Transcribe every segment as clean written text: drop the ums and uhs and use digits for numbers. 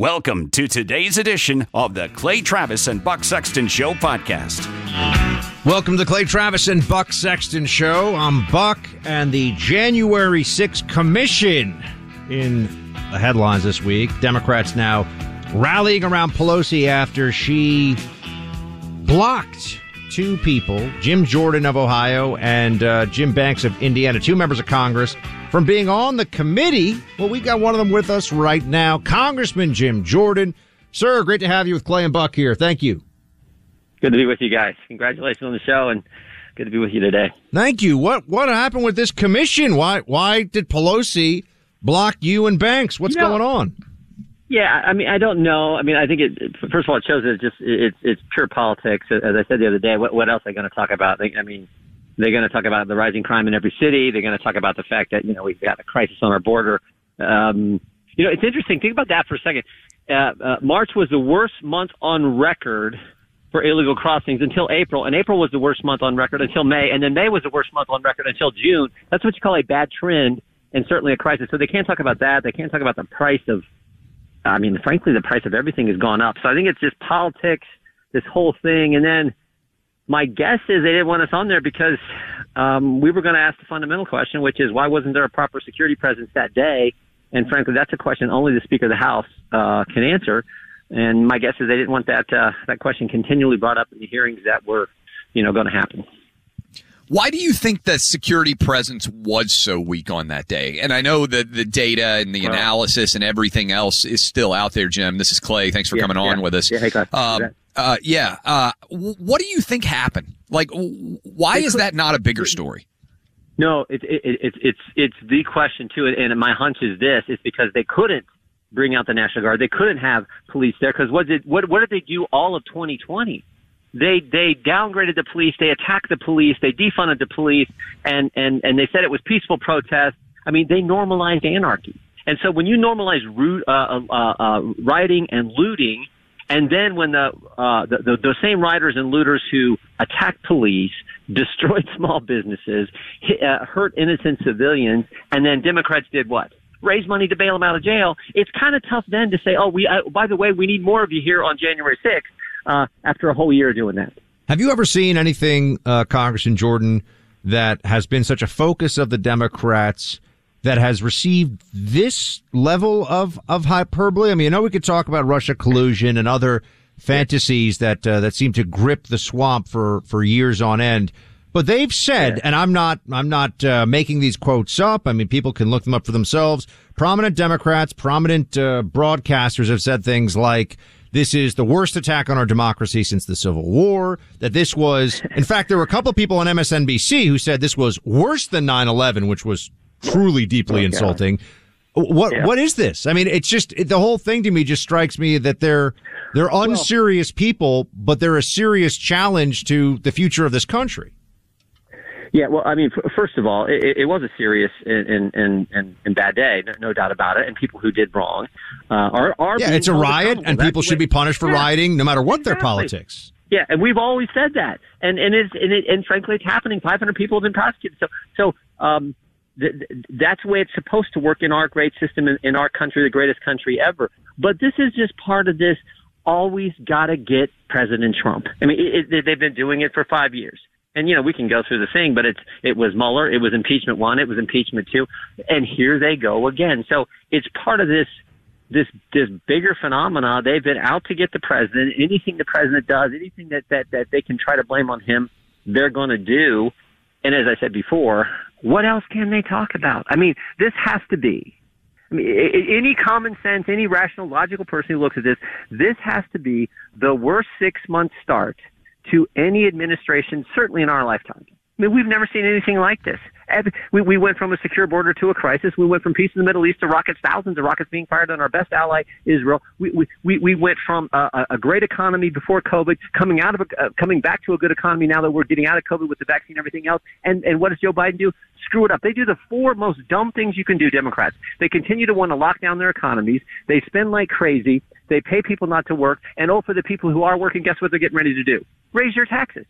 Welcome to today's edition of the Clay Travis and Buck Sexton Show podcast. Welcome to the Clay Travis and Buck Sexton Show. I'm Buck, and the January 6th commission in the headlines this week. Democrats now rallying around Pelosi after she blocked two people, Jim Jordan of Ohio and Jim Banks of Indiana, two members of Congress, from being on the committee. Well, we got one of them with us right now, Congressman Jim Jordan. Sir, great to have you with Clay and Buck here. Thank you. Good to be with you guys. Congratulations on the show, and good to be with you today. Thank you. What happened with this commission? Why did Pelosi block you and Banks? What's going on? Yeah, I mean, I don't know. I mean, I think first of all, it shows that it's pure politics. As I said the other day, what else are they going to talk about? They're going to talk about the rising crime in every city. They're going to talk about the fact that, we've got a crisis on our border. It's interesting. Think about that for a second. March was the worst month on record for illegal crossings until April, and April was the worst month on record until May, and then May was the worst month on record until June. That's what you call a bad trend and certainly a crisis. So they can't talk about that. They can't talk about the price of, frankly, the price of everything has gone up. So I think it's just politics, this whole thing. And then my guess is they didn't want us on there because we were going to ask the fundamental question, which is why wasn't there a proper security presence that day? And frankly, that's a question only the Speaker of the House can answer. And my guess is they didn't want that question continually brought up in the hearings that were, going to happen. Why do you think the security presence was so weak on that day? And I know that the data and the analysis and everything else is still out there, Jim. This is Clay. Thanks for coming on with us. Yeah, hey, Clay. What do you think happened? Like, why is that not a bigger story? No, it's the question too. And my hunch is this: it's because they couldn't bring out the National Guard. They couldn't have police there because what did they do all of 2020? They downgraded the police. They attacked the police. They defunded the police, and they said it was peaceful protest. They normalized anarchy. And so when you normalize rioting and looting, and then when the same rioters and looters who attacked police, destroyed small businesses, hurt innocent civilians, and then Democrats did what? Raise money to bail them out of jail. It's kind of tough then to say, by the way, we need more of you here on January 6th. After a whole year doing that. Have you ever seen anything, Congressman Jordan, that has been such a focus of the Democrats that has received this level of hyperbole? We could talk about Russia collusion and other fantasies that seem to grip the swamp for years on end. But they've said, and I'm not making these quotes up. People can look them up for themselves. Prominent Democrats, prominent broadcasters have said things like, this is the worst attack on our democracy since the Civil War, that this was, in fact, there were a couple of people on MSNBC who said this was worse than 9/11, which was truly deeply insulting. What is this? It's just, the whole thing to me just strikes me that they're unserious people, but they're a serious challenge to the future of this country. Yeah, well, first of all, it was a serious and bad day, no doubt about it. And people who did wrong are it's a riot, and people should be punished for rioting, no matter what their politics. Yeah, and we've always said that, and frankly, it's happening. 500 people have been prosecuted. So that's the way it's supposed to work in our great system in our country, the greatest country ever. But this is just part of this. Always got to get President Trump. They've been doing it for 5 years. And, we can go through the thing, but it was Mueller, it was impeachment 1, it was impeachment 2, and here they go again. So it's part of this bigger phenomena. They've been out to get the president. Anything the president does, anything that they can try to blame on him, they're going to do. And as I said before, what else can they talk about? This has to be. Any common sense, any rational, logical person who looks at this has to be the worst 6-month start to any administration, certainly in our lifetime. We've never seen anything like this. We went from a secure border to a crisis. We went from peace in the Middle East to rockets, thousands of rockets being fired on our best ally, Israel. We went from a great economy before COVID, coming back to a good economy now that we're getting out of COVID with the vaccine and everything else. And what does Joe Biden do? Screw it up. They do the 4 most dumb things you can do, Democrats. They continue to want to lock down their economies. They spend like crazy. They pay people not to work. And for the people who are working, guess what they're getting ready to do? Raise your taxes.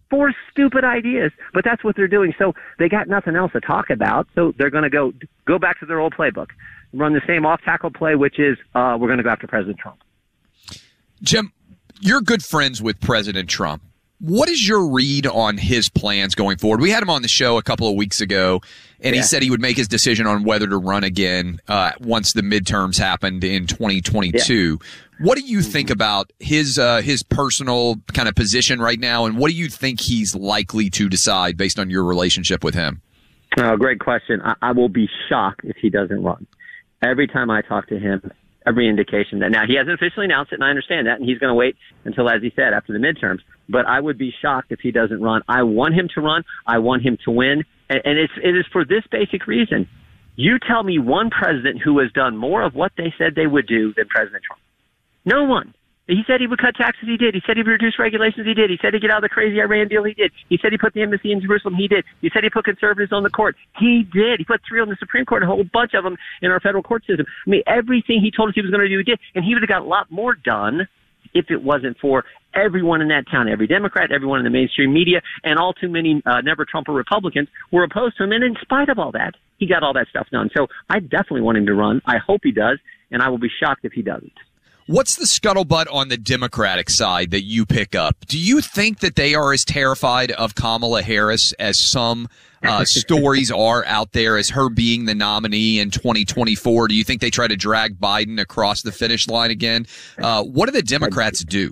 4 stupid ideas, but that's what they're doing. So they got nothing else to talk about. So they're going to go back to their old playbook, run the same off-tackle play, which is we're going to go after President Trump. Jim, you're good friends with President Trump. What is your read on his plans going forward? We had him on the show a couple of weeks ago, and he said he would make his decision on whether to run again once the midterms happened in 2022. Yeah. What do you think about his personal kind of position right now, and what do you think he's likely to decide based on your relationship with him? Oh, great question. I will be shocked if he doesn't run. Every time I talk to him, every indication that now he hasn't officially announced it, and I understand that, and he's going to wait until, as he said, after the midterms. But I would be shocked if he doesn't run. I want him to run. I want him to win, and it is for this basic reason. You tell me one president who has done more of what they said they would do than President Trump. No one. He said he would cut taxes. He did. He said he would reduce regulations. He did. He said he'd get out of the crazy Iran deal. He did. He said he put the embassy in Jerusalem. He did. He said he put conservatives on the court. He did. He put 3 on the Supreme Court, a whole bunch of them in our federal court system. I mean, everything he told us he was going to do, he did. And he would have got a lot more done if it wasn't for everyone in that town, every Democrat, everyone in the mainstream media, and all too many never-Trumper Republicans were opposed to him. And in spite of all that, he got all that stuff done. So I definitely want him to run. I hope he does, and I will be shocked if he doesn't. What's the scuttlebutt on the Democratic side that you pick up? Do you think that they are as terrified of Kamala Harris as some stories are out there as her being the nominee in 2024? Do you think they try to drag Biden across the finish line again? What do the Democrats do?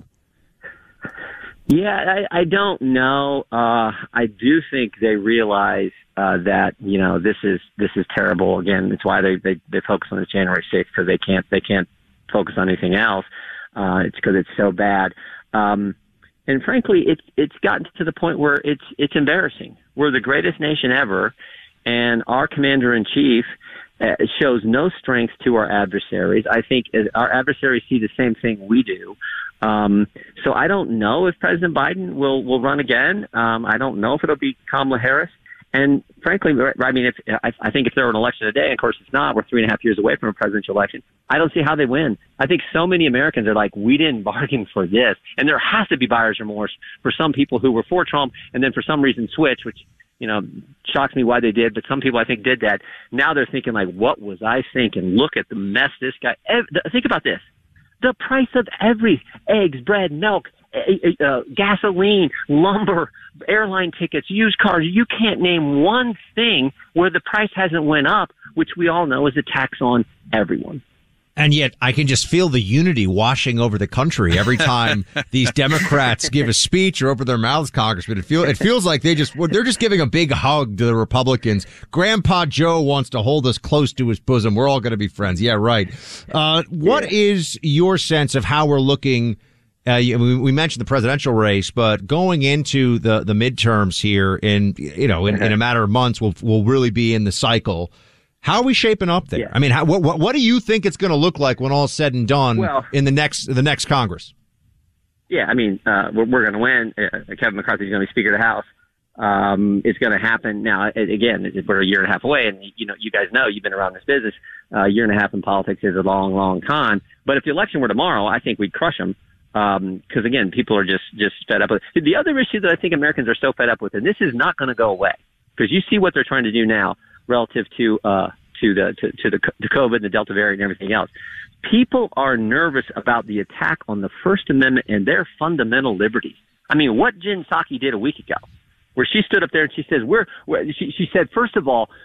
Yeah, I don't know. I do think they realize that this is terrible. Again, it's why they focus on the January 6th, because they can't focus on anything else. It's because it's so bad. And frankly, it's gotten to the point where it's embarrassing. We're the greatest nation ever, and our commander-in-chief shows no strength to our adversaries. I think our adversaries see the same thing we do. So I don't know if President Biden will run again. I don't know if it'll be Kamala Harris. And frankly, I mean, I think if there were an election today, and of course it's not, we're 3.5 years away from a presidential election, I don't see how they win. I think so many Americans are like, we didn't bargain for this. And there has to be buyer's remorse for some people who were for Trump and then for some reason switch, which, shocks me why they did, but some people I think did that. Now they're thinking like, what was I thinking? Look at the mess this guy, think about this. The price of eggs, bread, milk, gasoline, lumber, airline tickets, used cars. You can't name one thing where the price hasn't went up, which we all know is a tax on everyone. And yet I can just feel the unity washing over the country every time these Democrats give a speech or open their mouths, Congressman. It feels like they're just giving a big hug to the Republicans. Grandpa Joe wants to hold us close to his bosom. We're all going to be friends. Yeah, right. What is your sense of how we're looking? We mentioned the presidential race, but going into the midterms here in a matter of months, we'll really be in the cycle. How are we shaping up there? Yeah. I mean, what do you think it's going to look like when all's said and done in the next Congress? Yeah, I mean, we're going to win. Kevin McCarthy is going to be Speaker of the House. It's going to happen now. Again, we're a year and a half away, and you guys know, you've been around this business. A year and a half in politics is a long, long time. But if the election were tomorrow, I think we'd crush them. Because again, people are just fed up with it. The other issue that I think Americans are so fed up with, and this is not going to go away, because you see what they're trying to do now relative to the COVID and the Delta variant and everything else. People are nervous about the attack on the First Amendment and their fundamental liberties. I mean, what Jen Psaki did a week ago, where she stood up there and she says, she said, first of all,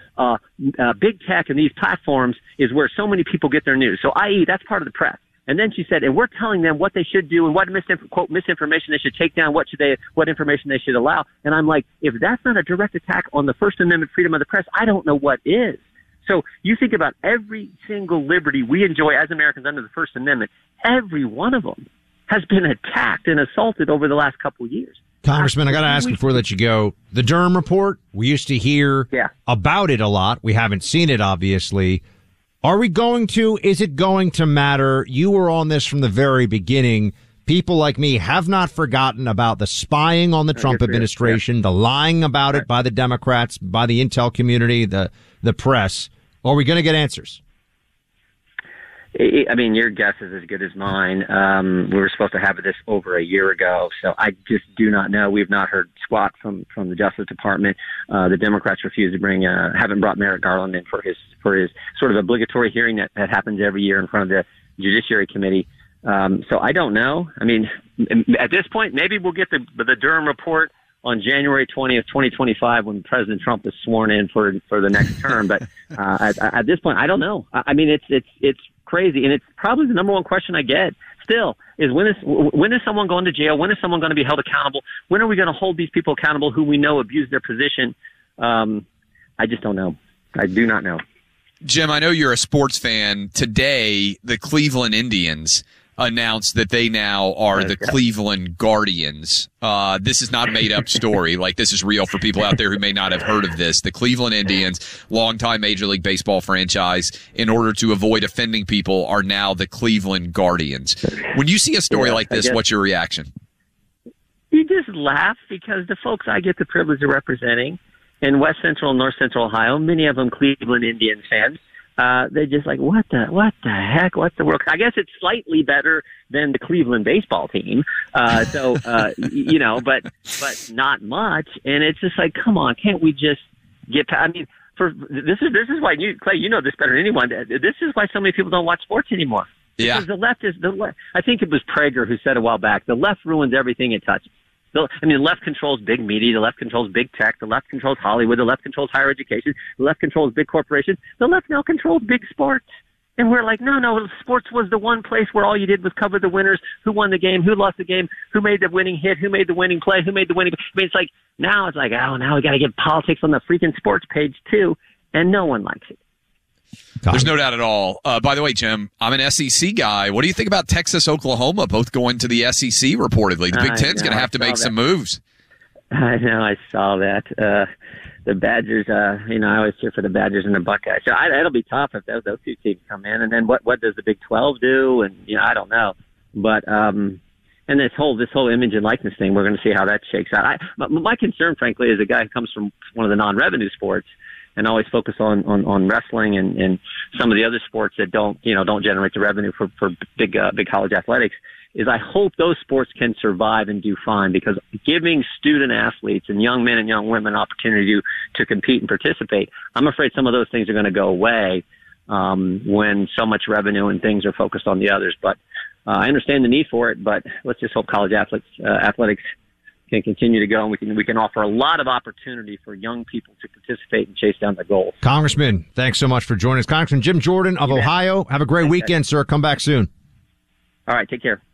big tech and these platforms is where so many people get their news. So, i.e., that's part of the press. And then she said, and we're telling them what they should do and what misinformation they should take down, what information they should allow. And I'm like, if that's not a direct attack on the First Amendment freedom of the press, I don't know what is. So you think about every single liberty we enjoy as Americans under the First Amendment, every one of them has been attacked and assaulted over the last couple of years. Congressman, I got to ask before I let you go, the Durham report, we used to hear about it a lot. We haven't seen it, obviously. Is it going to matter? You were on this from the very beginning. People like me have not forgotten about the spying on the Trump administration, the lying about it by the Democrats, by the intel community, the press. Are we going to get answers? I mean, your guess is as good as mine. We were supposed to have this over a year ago, so I just do not know. We've not heard squat from the Justice Department. The Democrats refuse to haven't brought Merrick Garland in for his sort of obligatory hearing that happens every year in front of the Judiciary Committee. So I don't know. I mean, at this point, maybe we'll get the Durham report on January 20th, 2025, when President Trump is sworn in for the next term. But at this point, I don't know. I mean, it's crazy, and it's probably the number one question I get still is when is someone going to jail? When is someone going to be held accountable? When are we going to hold these people accountable who we know abuse their position? I just don't know. I do not know. Jim, I know you're a sports fan. Today, the Cleveland Indians announced that they now are the Cleveland Guardians. This is not a made-up story. Like, this is real for people out there who may not have heard of this. The Cleveland Indians, longtime Major League Baseball franchise, in order to avoid offending people, are now the Cleveland Guardians. When you see a story like this, what's your reaction? You just laugh, because the folks I get the privilege of representing in West Central and North Central Ohio, many of them Cleveland Indians fans, they're just like, what the heck? What the world? I guess it's slightly better than the Cleveland baseball team. You know, but not much. And it's just like, come on, can't we just get past? I mean, this is why Clay, you know this better than anyone. This is why so many people don't watch sports anymore. Yeah. Because the left. I think it was Prager who said a while back, the left ruins everything it touches. I mean, the left controls big media, the left controls big tech, the left controls Hollywood, the left controls higher education, the left controls big corporations, the left now controls big sports. And we're like, no, sports was the one place where all you did was cover the winners, who won the game, who lost the game, who made the winning hit, who made the winning play, who made the winning. I mean, it's like, now we got to get politics on the freaking sports page too, and no one likes it. There's no doubt at all. By the way, Jim, I'm an SEC guy. What do you think about Texas, Oklahoma, both going to the SEC reportedly? The Big Ten's going to have to make some moves. I know. I saw that. The Badgers, I always cheer for the Badgers and the Buckeyes. So it'll be tough if those two teams come in. And then what does the Big 12 do? And, I don't know. But, and this whole image and likeness thing, we're going to see how that shakes out. My concern, frankly, is a guy who comes from one of the non-revenue sports and always focus on wrestling and some of the other sports that don't generate the revenue for big college athletics, is I hope those sports can survive and do fine, because giving student athletes and young men and young women opportunity to compete and participate, I'm afraid some of those things are going to go away when so much revenue and things are focused on the others. But I understand the need for it, but let's just hope college athletics can continue to go, and we can offer a lot of opportunity for young people to participate and chase down their goals. Congressman, thanks so much for joining us. Congressman Jim Jordan of Ohio. Have a great weekend, sir. Come back soon. All right, take care.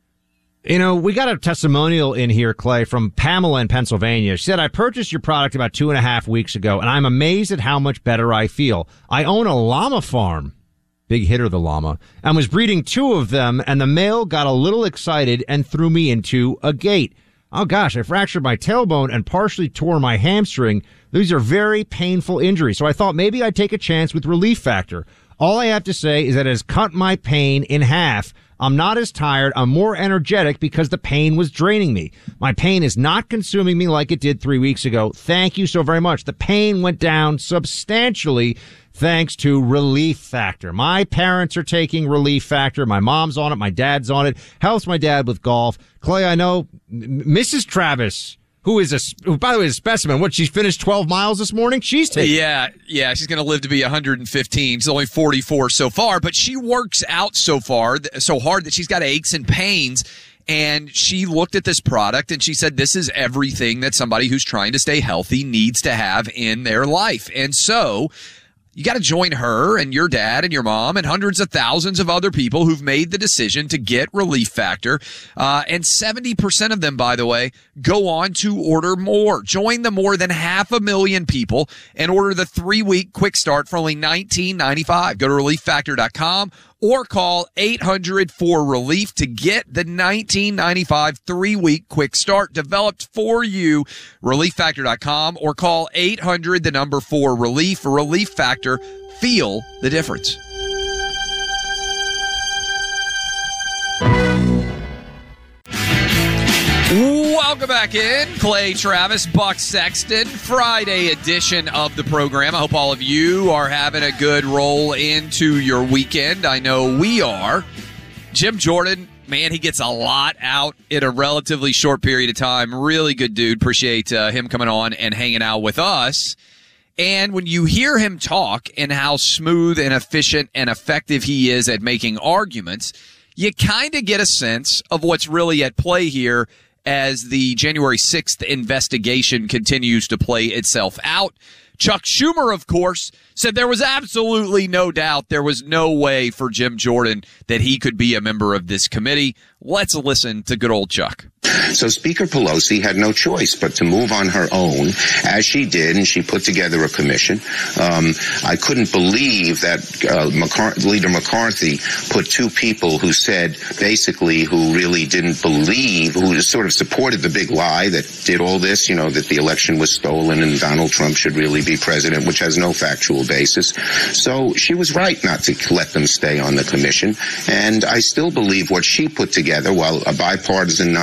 We got a testimonial in here, Clay, from Pamela in Pennsylvania. She said, I purchased your product about 2.5 weeks ago, and I'm amazed at how much better I feel. I own a llama farm. Big hitter, the llama, and was breeding 2 of them, and the male got a little excited and threw me into a gate. Oh, gosh, I fractured my tailbone and partially tore my hamstring. These are very painful injuries. So I thought maybe I'd take a chance with Relief Factor. All I have to say is that it has cut my pain in half. I'm not as tired. I'm more energetic because the pain was draining me. My pain is not consuming me like it did 3 weeks ago. Thank you so very much. The pain went down substantially thanks to Relief Factor. My parents are taking Relief Factor. My mom's on it. My dad's on it. Helps my dad with golf. Clay, I know Mrs. Travis, who by the way, is a specimen. She finished 12 miles this morning? She's taking. Yeah. She's going to live to be 115. She's only 44 so far, but she works out so hard that she's got aches and pains. And she looked at this product and she said, this is everything that somebody who's trying to stay healthy needs to have in their life. And so you got to join her and your dad and your mom and hundreds of thousands of other people who've made the decision to get Relief Factor. And 70% of them, by the way, go on to order more. Join the more than 500,000 people and order the 3-week quick start for only $19.95. Go to relieffactor.com or call 800-4RELIEF to get the $19.95 3-week quick start developed for you. Relieffactor.com or call 800-4RELIEF. Relief Factor. Feel the difference. Welcome back in. Clay Travis, Buck Sexton, Friday edition of the program. I hope all of you are having a good roll into your weekend. I know we are. Jim Jordan, man, he gets a lot out in a relatively short period of time. Really good dude. Appreciate him coming on and hanging out with us. And when you hear him talk and how smooth and efficient and effective he is at making arguments, you kind of get a sense of what's really at play here as the January 6th investigation continues to play itself out. Chuck Schumer, of course, said there was absolutely no doubt, there was no way for Jim Jordan that he could be a member of this committee. Let's listen to good old Chuck. So Speaker Pelosi had no choice but to move on her own, as she did, and she put together a commission. I couldn't believe that Leader McCarthy put two people who said, basically, who really didn't believe, who sort of supported the big lie that did all this, that the election was stolen and Donald Trump should really be president, which has no factual basis. So she was right not to let them stay on the commission. And I still believe what she put together, while a nonpartisan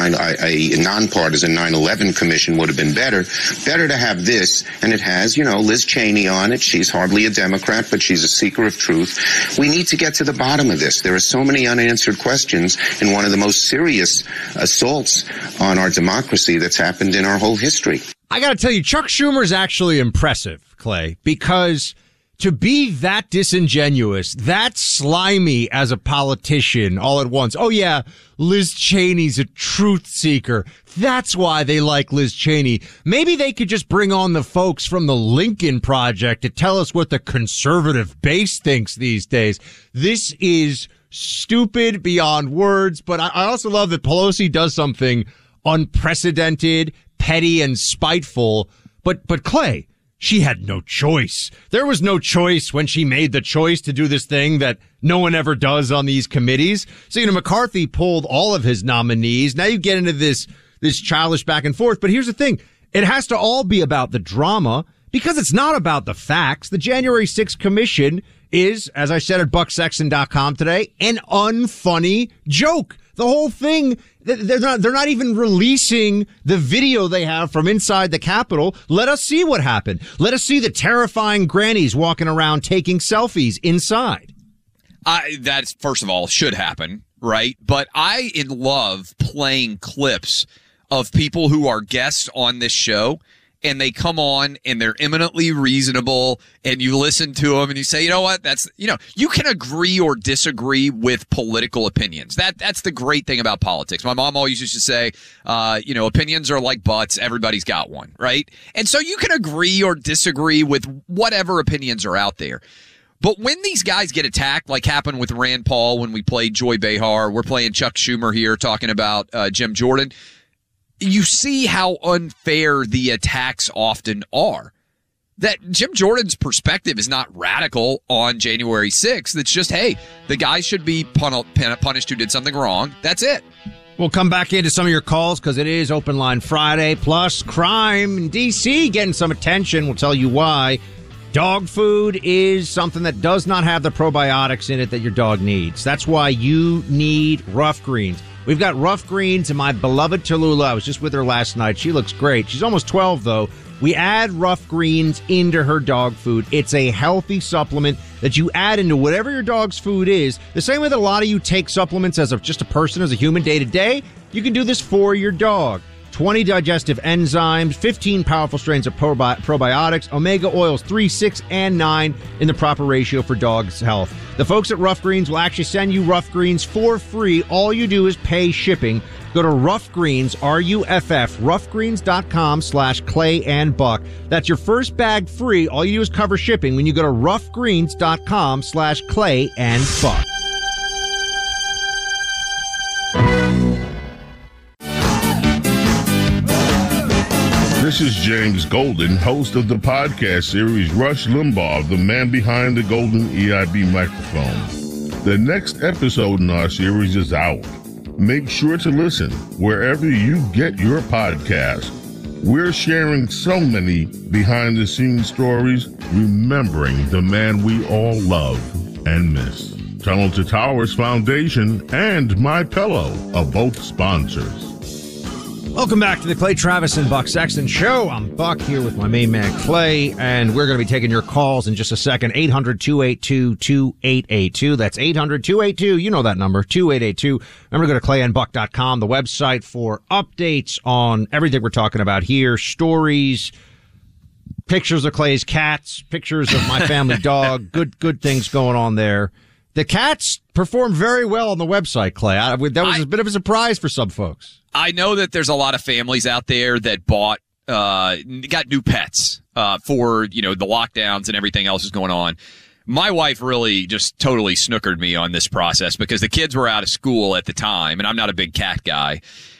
9/11 commission would have been better to have this, and it has, Liz Cheney on it. She's hardly a Democrat, but she's a seeker of truth. We need to get to the bottom of this. There are so many unanswered questions in one of the most serious assaults on our democracy that's happened in our whole history. I got to tell you, Chuck Schumer is actually impressive, Clay, because to be that disingenuous, that slimy as a politician all at once. Oh, yeah, Liz Cheney's a truth seeker. That's why they like Liz Cheney. Maybe they could just bring on the folks from the Lincoln Project to tell us what the conservative base thinks these days. This is stupid beyond words, but I also love that Pelosi does something unprecedented, petty, and spiteful. But Clay, she had no choice. There was no choice when she made the choice to do this thing that no one ever does on these committees. So, McCarthy pulled all of his nominees. Now you get into this childish back and forth. But here's the thing. It has to all be about the drama because it's not about the facts. The January 6th commission is, as I said at bucksexton.com today, an unfunny joke. The whole thing, they're not even releasing the video they have from inside the Capitol. Let us see what happened. Let us see the terrifying grannies walking around taking selfies inside. That's, first of all, should happen, right? But I love playing clips of people who are guests on this show, and they come on and they're eminently reasonable, and you listen to them and you say, you know what, you can agree or disagree with political opinions. That's the great thing about politics. My mom always used to say, opinions are like butts. Everybody's got one, right? And so you can agree or disagree with whatever opinions are out there. But when these guys get attacked, like happened with Rand Paul when we played Joy Behar, we're playing Chuck Schumer here talking about Jim Jordan, you see how unfair the attacks often are. That Jim Jordan's perspective is not radical on January 6th. It's just, hey, the guy should be punished who did something wrong. That's it. We'll come back into some of your calls because it is Open Line Friday. Plus, crime in D.C. getting some attention. We'll tell you why. Dog food is something that does not have the probiotics in it that your dog needs. That's why you need Rough Greens. We've got Rough Greens and my beloved Tallulah. I was just with her last night. She looks great. She's almost 12, though. We add Rough Greens into her dog food. It's a healthy supplement that you add into whatever your dog's food is. The same way that a lot of you take supplements as just a person, as a human day to day, you can do this for your dog. 20 digestive enzymes, 15 powerful strains of probiotics, omega oils 3, 6, and 9 in the proper ratio for dogs' health. The folks at Rough Greens will actually send you Rough Greens for free. All you do is pay shipping. Go to Rough Greens, RUFF, roughgreens.com/Clay and Buck. That's your first bag free. All you do is cover shipping when you go to roughgreens.com/Clay and Buck. This is James Golden, host of the podcast series Rush Limbaugh, the man behind the golden EIB microphone. The next episode in our series is out. Make sure to listen wherever you get your podcast. We're sharing so many behind-the-scenes stories, remembering the man we all love and miss. Tunnel to Towers Foundation and My Pillow are both sponsors. Welcome back to the Clay Travis and Buck Sexton Show. I'm Buck here with my main man, Clay, and we're going to be taking your calls in just a second. 800-282-2882. That's 800-282. You know that number, 2882. Remember to go to clayandbuck.com, the website, for updates on everything we're talking about here. Stories, pictures of Clay's cats, pictures of my family dog. Good things going on there. The cats perform very well on the website, Clay. That was a bit of a surprise for some folks. I know that there's a lot of families out there that got new pets for, the lockdowns and everything else is going on. My wife really just totally snookered me on this process because the kids were out of school at the time, and I'm not a big cat guy.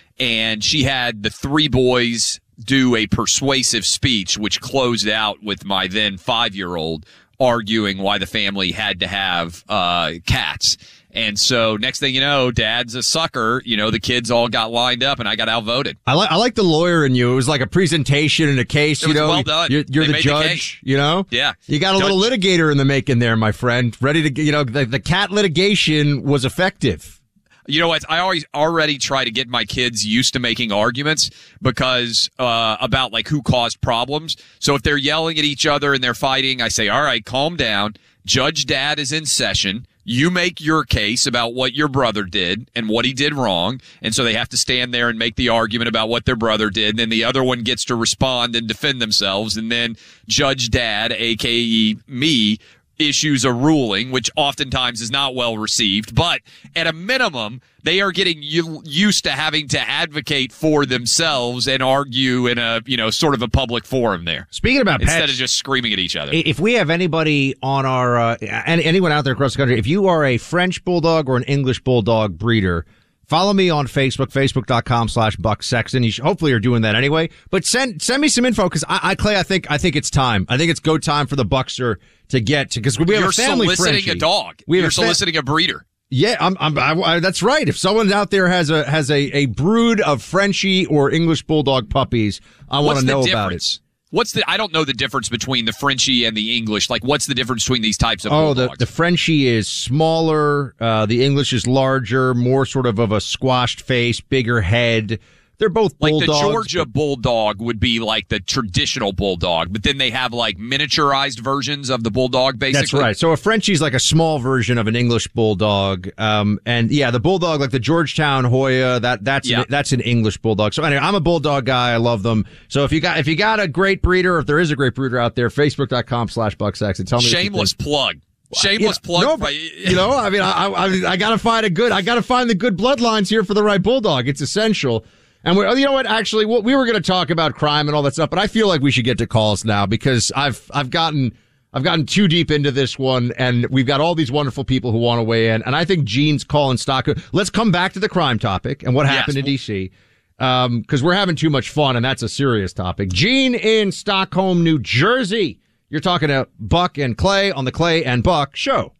And she had the 3 boys do a persuasive speech, which closed out with my then 5-year-old arguing why the family had to have cats. And so next thing you know, Dad's a sucker. The kids all got lined up and I got outvoted. I like the lawyer in you. It was like a presentation in a case. It was well done. You're the judge, Yeah. You got a little litigator in the making there, my friend. Ready to, the cat litigation was effective. You know what? I already try to get my kids used to making arguments because about like who caused problems. So if they're yelling at each other and they're fighting, I say, all right, calm down. Judge Dad is in session. You make your case about what your brother did and what he did wrong. And so they have to stand there and make the argument about what their brother did. And then the other one gets to respond and defend themselves. And then Judge Dad, a.k.a. me, issues a ruling, which oftentimes is not well received. But at a minimum, they are getting used to having to advocate for themselves and argue in a, sort of a public forum there. Speaking about instead pets, of just screaming at each other. If we have anybody on our, anyone out there across the country, if you are a French Bulldog or an English Bulldog breeder, follow me on Facebook, facebook.com/Buck Sexton. Hopefully you're doing that anyway. But send me some info because Clay, I think it's time. I think it's go time for the Buckster to get to, because we have a family Frenchie. You're soliciting a dog. You're soliciting a breeder. Yeah, I, that's right. If someone out there has a brood of Frenchie or English Bulldog puppies, I want to know about it. I don't know the difference between the Frenchie and the English. Like, what's the difference between these types of bulldogs? The Frenchie is smaller. The English is larger, more sort of a squashed face, bigger head. They're both bulldogs. Like the Georgia Bulldog would be like the traditional bulldog, but then they have like miniaturized versions of the bulldog, basically. That's right. So a Frenchie's like a small version of an English bulldog. And yeah, the bulldog, like the Georgetown Hoya, that's an English bulldog. So anyway, I'm a bulldog guy. I love them. So if you got a great breeder, or if there is a great breeder out there, facebook.com/Buck Sexton. Tell me. Shameless plug. Shameless plug. No, but, I mean, I gotta find the good bloodlines here for the right bulldog. It's essential. And you know what? Actually, we were going to talk about crime and all that stuff, but I feel like we should get to calls now because I've gotten too deep into this one, and we've got all these wonderful people who want to weigh in. And I think Gene's call in Stockholm. Let's come back to the crime topic and what happened in D.C. Because we're having too much fun, and that's a serious topic. Gene in Stockholm, New Jersey. You're talking to Buck and Clay on the Clay and Buck Show.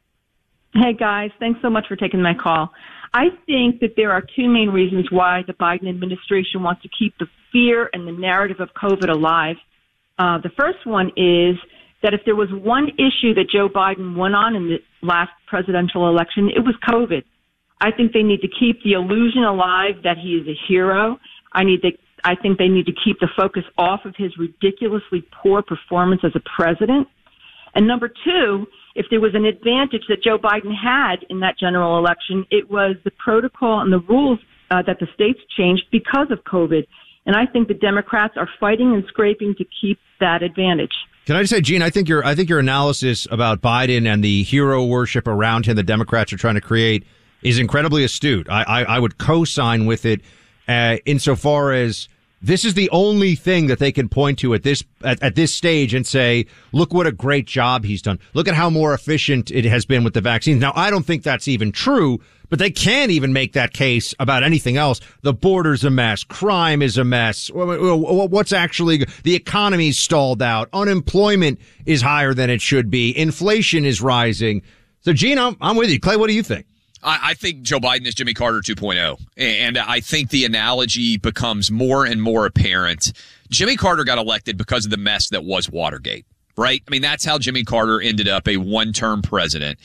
Hey guys, thanks so much for taking my call. I think that there are 2 main reasons why the Biden administration wants to keep the fear and the narrative of COVID alive. The first one is that if there was one issue that Joe Biden won on in the last presidential election, it was COVID. I think they need to keep the illusion alive that he is a hero. I think they need to keep the focus off of his ridiculously poor performance as a president. And number 2, if there was an advantage that Joe Biden had in that general election, it was the protocol and the rules that the states changed because of COVID. And I think the Democrats are fighting and scraping to keep that advantage. Can I just say, Gene, I think your analysis about Biden and the hero worship around him the Democrats are trying to create is incredibly astute. I would co-sign with it insofar as this is the only thing that they can point to at this stage and say, look what a great job he's done. Look at how more efficient it has been with the vaccines. Now, I don't think that's even true, but they can't even make that case about anything else. The border's a mess. Crime is a mess. What's actually, the economy's stalled out. Unemployment is higher than it should be. Inflation is rising. So, Gene, I'm with you. Clay, what do you think? I think Joe Biden is Jimmy Carter 2.0, and I think the analogy becomes more and more apparent. Jimmy Carter got elected because of the mess that was Watergate, right? I mean, that's how Jimmy Carter ended up a one-term president.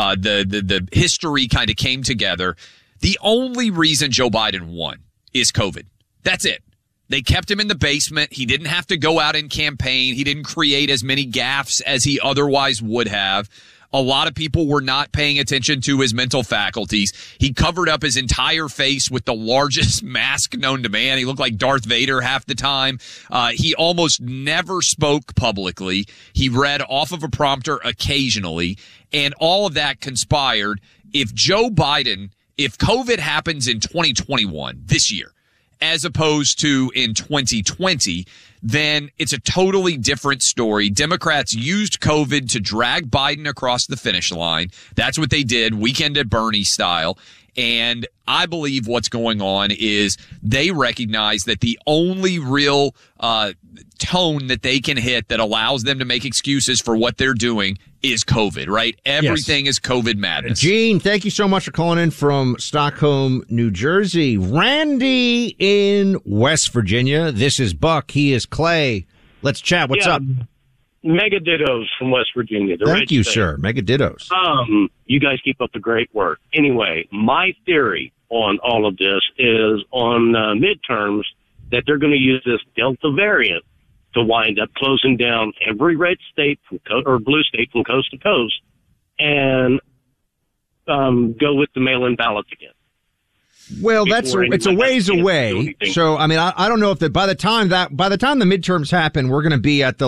The history kind of came together. The only reason Joe Biden won is COVID. That's it. They kept him in the basement. He didn't have to go out and campaign. He didn't create as many gaffes as he otherwise would have. A lot of people were not paying attention to his mental faculties. He covered up his entire face with the largest mask known to man. He looked like Darth Vader half the time. He almost never spoke publicly. He read off of a prompter occasionally. And all of that conspired. If Joe Biden, if COVID happens in 2021, this year, as opposed to in 2020, then it's a totally different story. Democrats used COVID to drag Biden across the finish line. That's what they did, Weekend at Bernie style. And I believe what's going on is they recognize that the only real tone that they can hit that allows them to make excuses for what they're doing is COVID, right? Everything is COVID madness. Gene, thank you so much for calling in from Stockholm, New Jersey. Randy in West Virginia. This is Buck. He is Clay. Let's chat. What's up? Mega dittos from West Virginia. Thank you, sir. Mega dittos. You guys keep up the great work. Anyway, my theory on all of this is on midterms that they're going to use this Delta variant to wind up closing down every red state or blue state from coast to coast and go with the mail-in ballots again. Well, it's a ways away. So, I mean, I don't know if by the time the midterms happen, we're going to be at the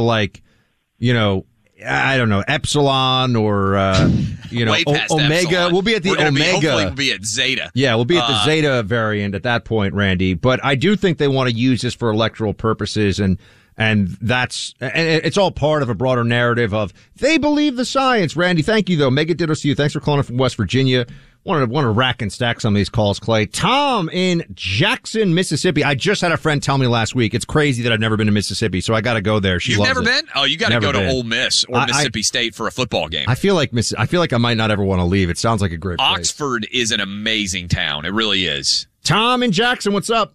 I don't know, Epsilon or, Omega. We'll be at the Omega. Hopefully we'll be at Zeta. Yeah, we'll be at the Zeta variant at that point, Randy. But I do think they want to use this for electoral purposes, and it's all part of a broader narrative of they believe the science. Randy, thank you, though. Mega dittos to you. Thanks for calling from West Virginia. Want to rack and stack some of these calls, Clay. Tom in Jackson, Mississippi. I just had a friend tell me last week. It's crazy that I've never been to Mississippi, so I got to go there. You've never been? Oh, you got to go to Ole Miss or Mississippi State for a football game. I feel like I might not ever want to leave. It sounds like a great place. Oxford is an amazing town. It really is. Tom in Jackson, what's up?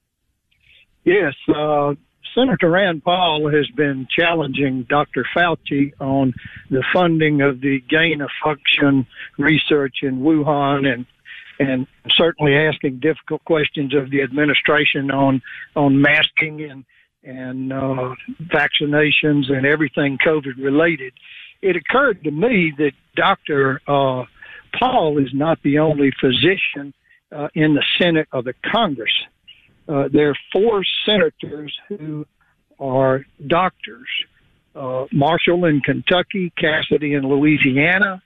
Yes, Senator Rand Paul has been challenging Dr. Fauci on the funding of the gain-of-function research in Wuhan and certainly asking difficult questions of the administration on masking and vaccinations and everything COVID-related. It occurred to me that Dr. Paul is not the only physician in the Senate or the Congress. There are 4 senators who are doctors. Marshall in Kentucky, Cassidy in Louisiana,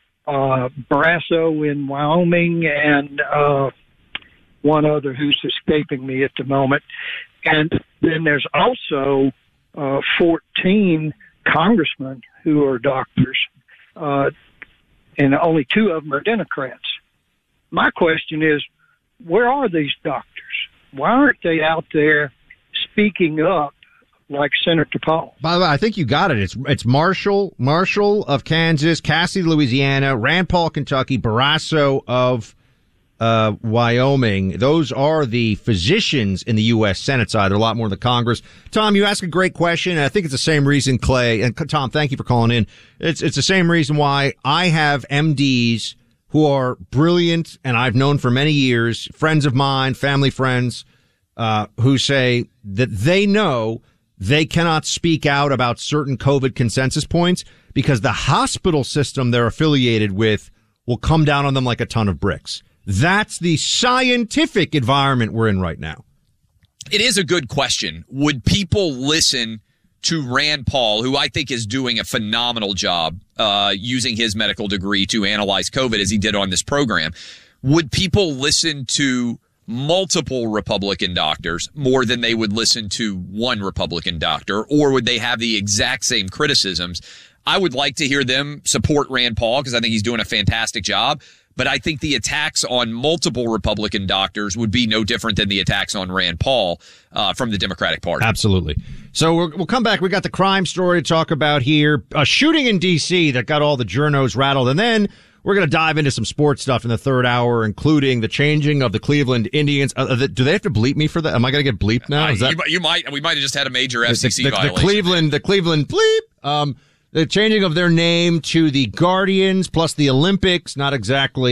Barrasso in Wyoming, and one other who's escaping me at the moment. And then there's also 14 congressmen who are doctors, and only 2 of them are Democrats. My question is, where are these doctors? Why aren't they out there speaking up like Senator Paul? By the way, I think you got it. It's Marshall of Kansas, Cassidy, Louisiana, Rand Paul, Kentucky, Barrasso of Wyoming. Those are the physicians in the U.S. Senate side. There are a lot more in the Congress. Tom, you ask a great question, and I think it's the same reason, Clay, and Tom, thank you for calling in. It's the same reason why I have MDs who are brilliant, and I've known for many years, friends of mine, family friends, who say that they know they cannot speak out about certain COVID consensus points because the hospital system they're affiliated with will come down on them like a ton of bricks. That's the scientific environment we're in right now. It is a good question. Would people listen to Rand Paul, who I think is doing a phenomenal job using his medical degree to analyze COVID as he did on this program? Would people listen to multiple Republican doctors more than they would listen to one Republican doctor, or would they have the exact same criticisms? I would like to hear them support Rand Paul because I think he's doing a fantastic job. But I think the attacks on multiple Republican doctors would be no different than the attacks on Rand Paul from the Democratic Party. Absolutely. So we'll come back. We got the crime story to talk about here. A shooting in D.C. that got all the journos rattled. And then we're going to dive into some sports stuff in the third hour, including the changing of the Cleveland Indians. Do they have to bleep me for that? Am I going to get bleeped now? You might. We might have just had a major FCC violation. The Cleveland bleep. The changing of their name to the Guardians plus the Olympics, not exactly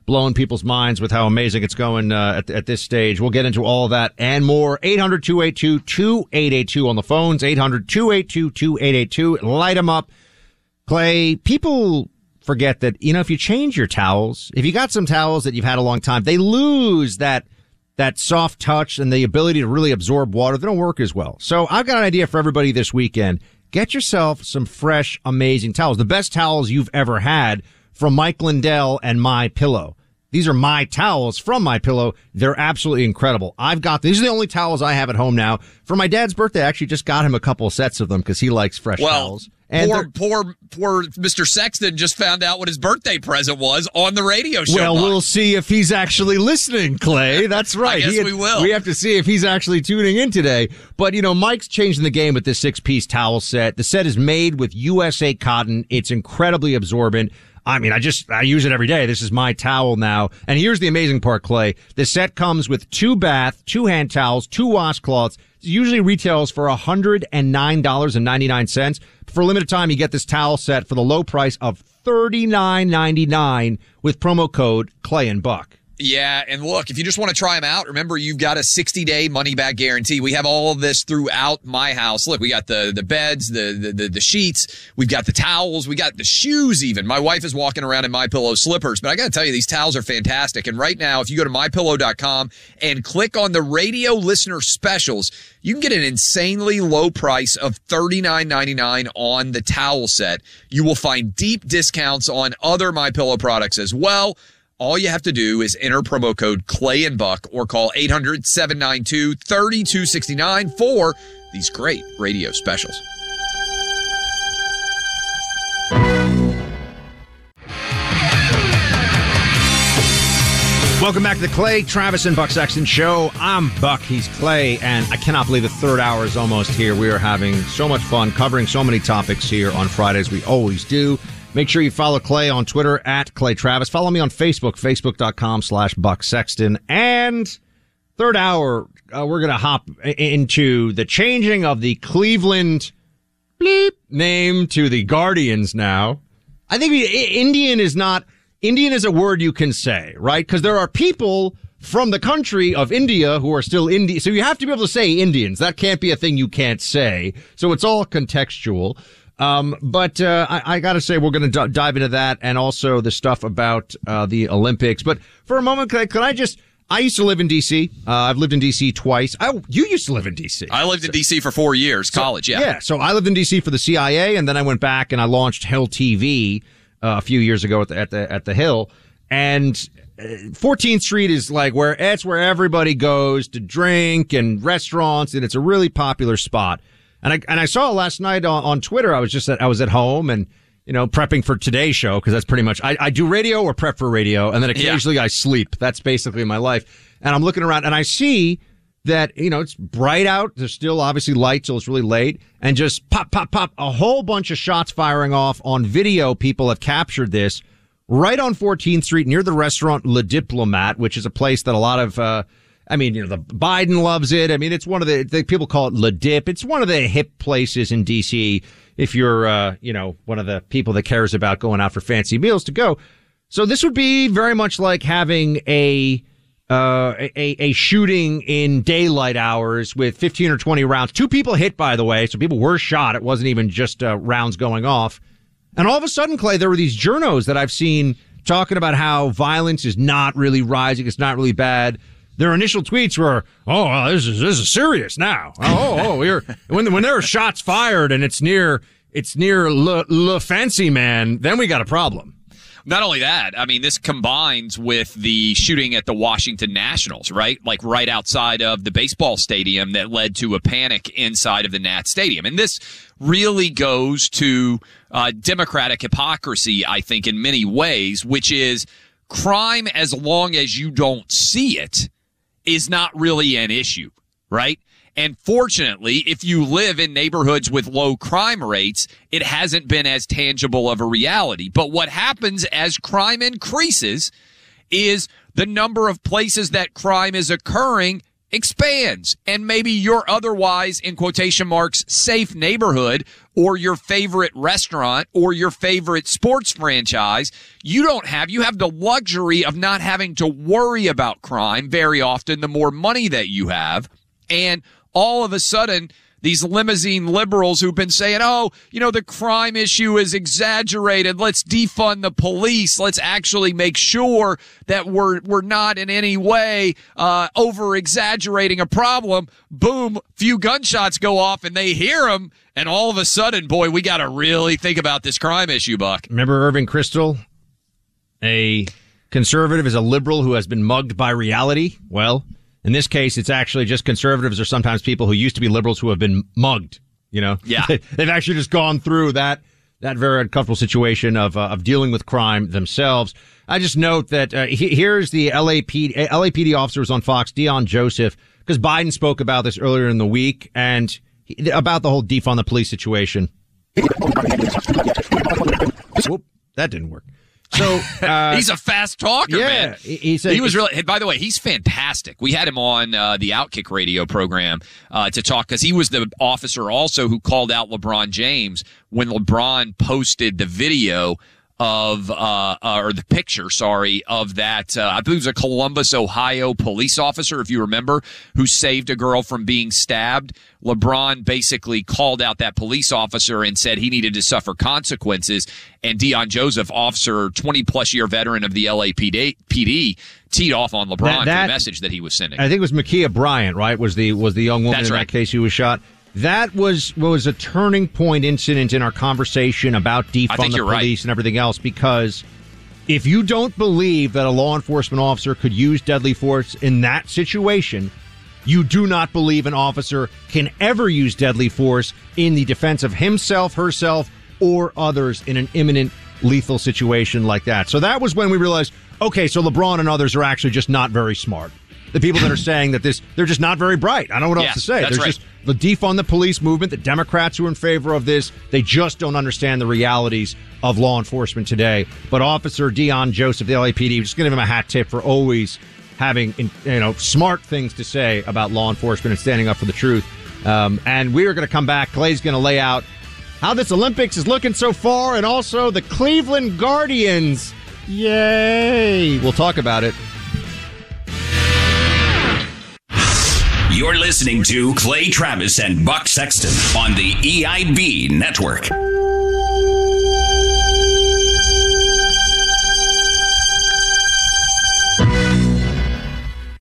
blowing people's minds with how amazing it's going at this stage. We'll get into all of that and more. 800-282-2882 on the phones. 800-282-2882. Light them up. Clay, people forget that, if you change your towels, if you got some towels that you've had a long time, they lose that soft touch and the ability to really absorb water. They don't work as well. So I've got an idea for everybody this weekend. Get yourself some fresh, amazing towels. The best towels you've ever had from Mike Lindell and MyPillow. These are my towels from MyPillow. They're absolutely incredible. These are the only towels I have at home now. For my dad's birthday, I actually just got him a couple of sets of them because he likes fresh towels. And poor Mr. Sexton just found out what his birthday present was on the radio show. Well, we'll see if he's actually listening, Clay. That's right. I guess we will. We have to see if he's actually tuning in today. But, Mike's changing the game with this 6-piece towel set. The set is made with USA cotton. It's incredibly absorbent. I mean, I use it every day. This is my towel now. And here's the amazing part, Clay. The set comes with 2 bath, 2 hand towels, 2 washcloths. It usually retails for $109.99. For a limited time, you get this towel set for the low price of $39.99 with promo code Clay and Buck. Yeah, and look, if you just want to try them out, remember you've got a 60-day money-back guarantee. We have all of this throughout my house. Look, we got the beds, the sheets, we've got the towels, we got the shoes even. My wife is walking around in MyPillow slippers, but I got to tell you, these towels are fantastic. And right now, if you go to MyPillow.com and click on the radio listener specials, you can get an insanely low price of $39.99 on the towel set. You will find deep discounts on other MyPillow products as well. All you have to do is enter promo code Clay and Buck or call 800-792-3269 for these great radio specials. Welcome back to the Clay, Travis, and Buck Sexton Show. I'm Buck, he's Clay, and I cannot believe the third hour is almost here. We are having so much fun covering so many topics here on Fridays. We always do. Make sure you follow Clay on Twitter at Clay Travis. Follow me on Facebook, facebook.com/Buck Sexton. And third hour, we're going to hop into the changing of the Cleveland name to the Guardians now. I think Indian is a word you can say, right? Because there are people from the country of India who are still Indian. So you have to be able to say Indians. That can't be a thing you can't say. So it's all contextual. But I got to say, we're going to dive into that and also the stuff about the Olympics. But for a moment, I used to live in D.C. I've lived in D.C. twice. You used to live in D.C. I lived in D.C. for 4 years, college, yeah. Yeah, so I lived in D.C. for the CIA, and then I went back and I launched Hill TV a few years ago at the Hill. And 14th Street is like where everybody goes to drink and restaurants, and it's a really popular spot. And I saw it last night on Twitter. I was at home and, prepping for today's show because that's pretty much, I do radio or prep for radio. And then occasionally I sleep. That's basically my life. And I'm looking around and I see that, it's bright out. There's still obviously light till it's really late, and just pop, pop, pop, a whole bunch of shots firing off on video. People have captured this right on 14th Street near the restaurant Le Diplomat, which is a place that a lot of, the Biden loves it. I mean, it's one of the people call it Le Dip. It's one of the hip places in D.C. if you're, one of the people that cares about going out for fancy meals to go. So this would be very much like having a shooting in daylight hours with 15 or 20 rounds. 2 people hit, by the way. So people were shot. It wasn't even just rounds going off. And all of a sudden, Clay, there were these journos that I've seen talking about how violence is not really rising. It's not really bad. Their initial tweets were, "Oh, well, this is serious now. When there are shots fired and it's near Le Fancy Man, then we got a problem." Not only that, I mean, this combines with the shooting at the Washington Nationals, right? Like right outside of the baseball stadium that led to a panic inside of the Nat Stadium. And this really goes to Democratic hypocrisy, I think, in many ways, which is crime, as long as you don't see it, is not really an issue, right? And fortunately, if you live in neighborhoods with low crime rates, it hasn't been as tangible of a reality. But what happens as crime increases is the number of places that crime is occurring expands, and maybe your otherwise, in quotation marks, safe neighborhood or your favorite restaurant or your favorite sports franchise, you have the luxury of not having to worry about crime very often the more money that you have. And all of a sudden, these limousine liberals who've been saying, the crime issue is exaggerated. Let's defund the police. Let's actually make sure that we're not in any way over exaggerating a problem. Boom, few gunshots go off and they hear them. And all of a sudden, boy, we got to really think about this crime issue, Buck. Remember Irving Kristol? A conservative is a liberal who has been mugged by reality. Well, in this case, it's actually just conservatives or sometimes people who used to be liberals who have been mugged. Yeah. They've actually just gone through that very uncomfortable situation of dealing with crime themselves. I just note that here's the LAPD officer was on Fox, Dion Joseph, because Biden spoke about this earlier in the week and about the whole defund the police situation. Whoop, that didn't work. So he's a fast talker, man. He was really. By the way, he's fantastic. We had him on the Outkick radio program to talk because he was the officer also who called out LeBron James when LeBron posted the video of or the picture, of that. I believe it was a Columbus, Ohio police officer, if you remember, who saved a girl from being stabbed. LeBron basically called out that police officer and said he needed to suffer consequences. And Dion Joseph, officer, 20-plus year veteran of the LAPD, teed off on LeBron for the message that he was sending. I think it was Ma'Khia Bryant, right? Was the young woman That's in right. that case who was shot. That was a turning point incident in our conversation about defund the police and everything else, because if you don't believe that a law enforcement officer could use deadly force in that situation, you do not believe an officer can ever use deadly force in the defense of himself, herself, or others in an imminent lethal situation like that. So that was when we realized, okay, so LeBron and others are actually just not very smart. The people that are saying that they're just not very bright. I don't know what else to say. There's just the defund the police movement, the Democrats who are in favor of this, they just don't understand the realities of law enforcement today. But Officer Dion Joseph, the LAPD, just going to give him a hat tip for always having smart things to say about law enforcement and standing up for the truth. And we are going to come back. Clay's going to lay out how this Olympics is looking so far, and also the Cleveland Guardians. Yay! We'll talk about it. You're listening to Clay Travis and Buck Sexton on the EIB Network.